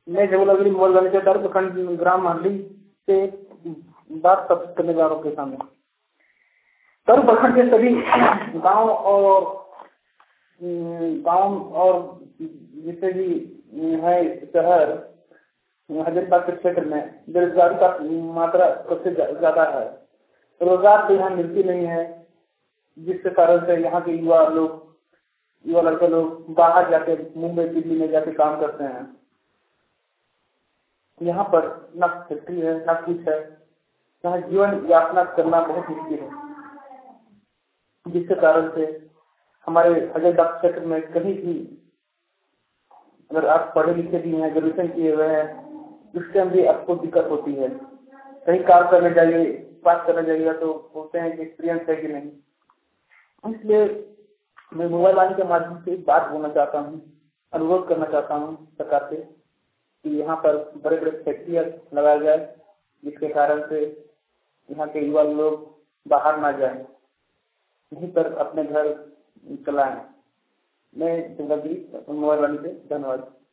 मैं जबलपुर मोबाइल वाले से दर प्रखंड ग्राम मंडी से बात करने जा रहा हूँ के सामने। दर प्रखंड के सभी गांव और जितने भी है शहर हजारीबाग के क्षेत्र में बेरोजगारी का मात्रा सबसे ज्यादा है। रोजगार तो यहाँ मिलती नहीं है, जिसके कारण से यहाँ के युवा लड़के लोग बाहर जाके मुंबई दिल्ली में जाके काम करते हैं। यहाँ पर न फैक्ट्री है न कुछ है, यहाँ जीवन यापना करना बहुत मुश्किल है, जिसके कारण से हमारे हजारीबाग क्षेत्र में कहीं भी अगर आप पढ़े लिखे भी हैं, ग्रेजुएशन किए हुए हैं, उस टाइम भी आपको दिक्कत होती है। कहीं काम करने जाइए, बात करने जाइएगा तो बोलते हैं कि एक्सपीरियंस है कि नहीं। इसलिए मैं मोबाइल वाले के माध्यम से एक बात बोलना चाहता हूँ, अनुरोध करना चाहता हूँ सरकार से कि यहाँ पर बड़े बड़े फैक्ट्रियाँ लगाया जाए, जिसके कारण से यहाँ के युवा लोग बाहर ना जाएं, यहीं पर अपने घर चलाएं। मैं मोबाइल वाले से धन्यवाद।